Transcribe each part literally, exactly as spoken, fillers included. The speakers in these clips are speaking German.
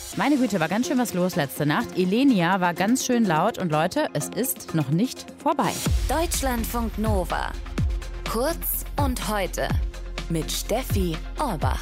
Meine Güte, war ganz schön was los letzte Nacht. Ilenia war ganz schön laut und Leute, es ist noch nicht vorbei. Deutschlandfunk Nova. Kurz und heute mit Steffi Orbach.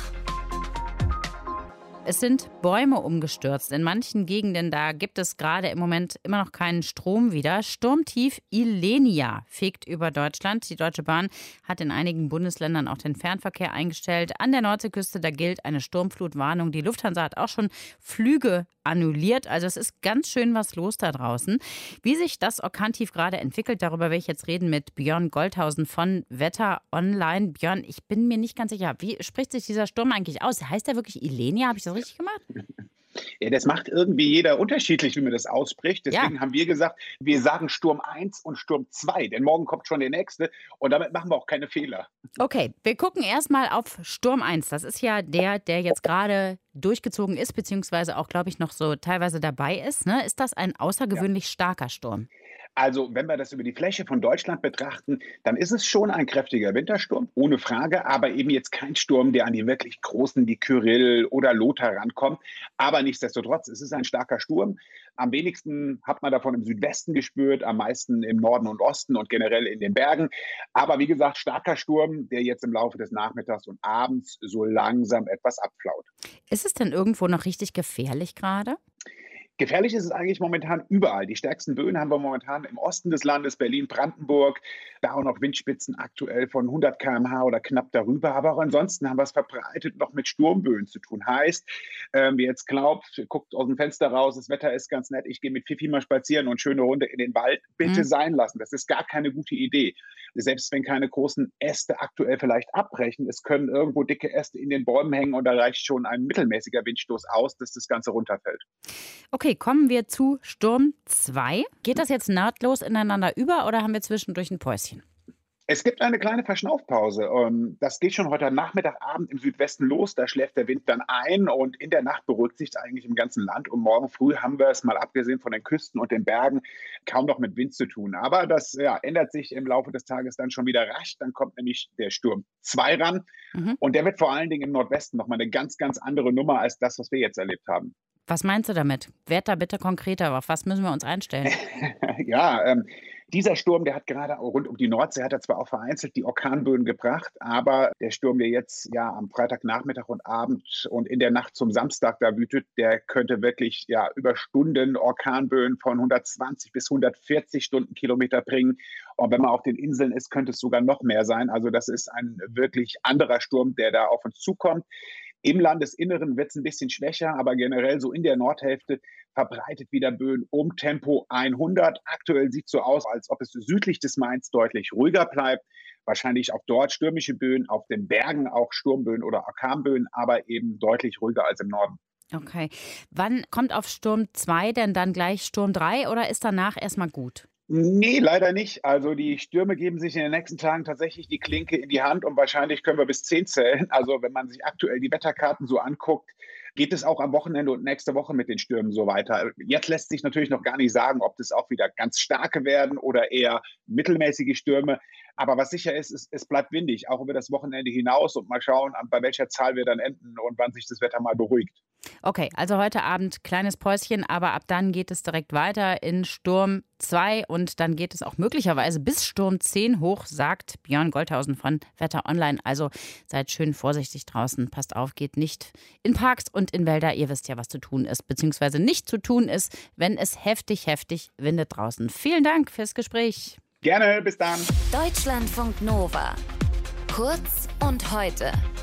Es sind Bäume umgestürzt. In manchen Gegenden, da gibt es gerade im Moment immer noch keinen Strom wieder. Sturmtief Ilenia fegt über Deutschland. Die Deutsche Bahn hat in einigen Bundesländern auch den Fernverkehr eingestellt. An der Nordseeküste, da gilt eine Sturmflutwarnung. Die Lufthansa hat auch schon Flüge annulliert. Also es ist ganz schön was los da draußen. Wie sich das Orkantief gerade entwickelt, darüber will ich jetzt reden mit Björn Goldhausen von Wetter Online. Björn, ich bin mir nicht ganz sicher, wie spricht sich dieser Sturm eigentlich aus? Heißt der wirklich Ilenia? Habe ich das richtig gemacht? Ja, das macht irgendwie jeder unterschiedlich, wie man das ausspricht. Deswegen Ja. haben wir gesagt, wir sagen Sturm eins und Sturm zwei, denn morgen kommt schon der nächste und damit machen wir auch keine Fehler. Okay, wir gucken erstmal auf Sturm eins. Das ist ja der, der jetzt gerade durchgezogen ist, beziehungsweise auch, glaube ich, noch so teilweise dabei ist. Ne? Ist das ein außergewöhnlich starker Sturm? Also wenn wir das über die Fläche von Deutschland betrachten, dann ist es schon ein kräftiger Wintersturm, ohne Frage, aber eben jetzt kein Sturm, der an die wirklich großen wie Kyrill oder Lothar rankommt. Aber nichtsdestotrotz, es ist ein starker Sturm. Am wenigsten hat man davon im Südwesten gespürt, am meisten im Norden und Osten und generell in den Bergen. Aber wie gesagt, starker Sturm, der jetzt im Laufe des Nachmittags und Abends so langsam etwas abflaut. Ist es denn irgendwo noch richtig gefährlich gerade? Gefährlich ist es eigentlich momentan überall. Die stärksten Böen haben wir momentan im Osten des Landes, Berlin, Brandenburg. Da auch noch Windspitzen aktuell von hundert Kilometer pro Stunde oder knapp darüber. Aber auch ansonsten haben wir es verbreitet noch mit Sturmböen zu tun. Heißt, ähm, wer jetzt glaubt, guckt aus dem Fenster raus, das Wetter ist ganz nett, ich gehe mit Fifi mal spazieren und schöne Runde in den Wald, bitte Mhm. sein lassen. Das ist gar keine gute Idee. Selbst wenn keine großen Äste aktuell vielleicht abbrechen, es können irgendwo dicke Äste in den Bäumen hängen und da reicht schon ein mittelmäßiger Windstoß aus, dass das Ganze runterfällt. Okay, kommen wir zu Sturm zwei. Geht das jetzt nahtlos ineinander über oder haben wir zwischendurch ein Päuschen? Es gibt eine kleine Verschnaufpause. Ähm, Das geht schon heute Nachmittag, Abend im Südwesten los. Da schläft der Wind dann ein und in der Nacht beruhigt sich es eigentlich im ganzen Land. Und morgen früh haben wir es, mal abgesehen von den Küsten und den Bergen, kaum noch mit Wind zu tun. Aber das ja, ändert sich im Laufe des Tages dann schon wieder rasch. Dann kommt nämlich der Sturm zwei ran. Mhm. Und der wird vor allen Dingen im Nordwesten nochmal eine ganz, ganz andere Nummer als das, was wir jetzt erlebt haben. Was meinst du damit? Werd da bitte konkreter. Auf was müssen wir uns einstellen? Ja, ähm, dieser Sturm, der hat gerade auch rund um die Nordsee, hat er zwar auch vereinzelt die Orkanböen gebracht, aber der Sturm, der jetzt ja am Freitagnachmittag und Abend und in der Nacht zum Samstag da wütet, der könnte wirklich ja über Stunden Orkanböen von hundertzwanzig bis hundertvierzig Stundenkilometer bringen. Und wenn man auf den Inseln ist, könnte es sogar noch mehr sein. Also das ist ein wirklich anderer Sturm, der da auf uns zukommt. Im Landesinneren wird es ein bisschen schwächer, aber generell so in der Nordhälfte verbreitet wieder Böen um Tempo hundert. Aktuell sieht es so aus, als ob es südlich des Mains deutlich ruhiger bleibt. Wahrscheinlich auch dort stürmische Böen, auf den Bergen auch Sturmböen oder Orkanböen, aber eben deutlich ruhiger als im Norden. Okay. Wann kommt auf Sturm zwei denn dann gleich Sturm drei oder ist danach erstmal gut? Nee, leider nicht. Also die Stürme geben sich in den nächsten Tagen tatsächlich die Klinke in die Hand und wahrscheinlich können wir bis zehn zählen. Also wenn man sich aktuell die Wetterkarten so anguckt, geht es auch am Wochenende und nächste Woche mit den Stürmen so weiter. Jetzt lässt sich natürlich noch gar nicht sagen, ob das auch wieder ganz starke werden oder eher mittelmäßige Stürme. Aber was sicher ist, ist, es bleibt windig, auch über das Wochenende hinaus und mal schauen, bei welcher Zahl wir dann enden und wann sich das Wetter mal beruhigt. Okay, also heute Abend kleines Päuschen, aber ab dann geht es direkt weiter in Sturm zwei und dann geht es auch möglicherweise bis Sturm zehn hoch, sagt Björn Goldhausen von Wetter Online. Also seid schön vorsichtig draußen, passt auf, geht nicht in Parks und in Wälder. Ihr wisst ja, was zu tun ist, beziehungsweise nicht zu tun ist, wenn es heftig, heftig windet draußen. Vielen Dank fürs Gespräch. Gerne, bis dann. Deutschlandfunk Nova. Kurz und heute.